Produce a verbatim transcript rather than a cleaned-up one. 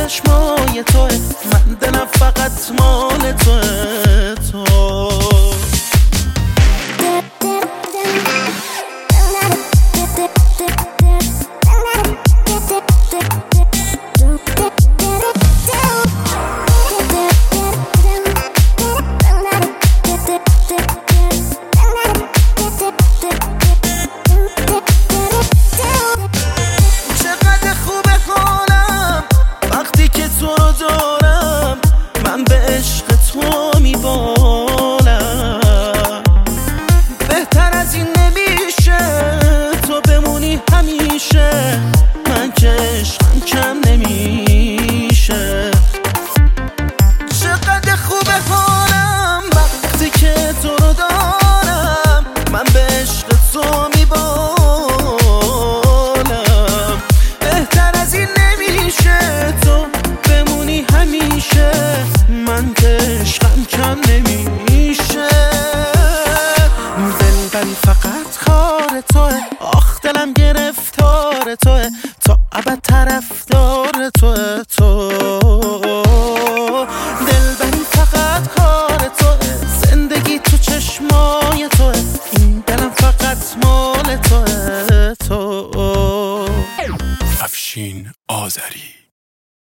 چشمای توه، من دلم فقط مال توه تو. من که عشقم کم نمیشه، چقدر خوبه حالم وقتی که تو رو دارم، من به عشق تو میبالم. بهتر از این نمیشه تو بمونی همیشه، من که عشقم کم نمیشه. دلبری فقط کار توه، آخ دلم گرفتار توه، تا ابد طرفدار توه تو. دلبری فقط کار توه، زندگی تو چشمای توه، این دلم فقط مال توه تو. افشین آذری.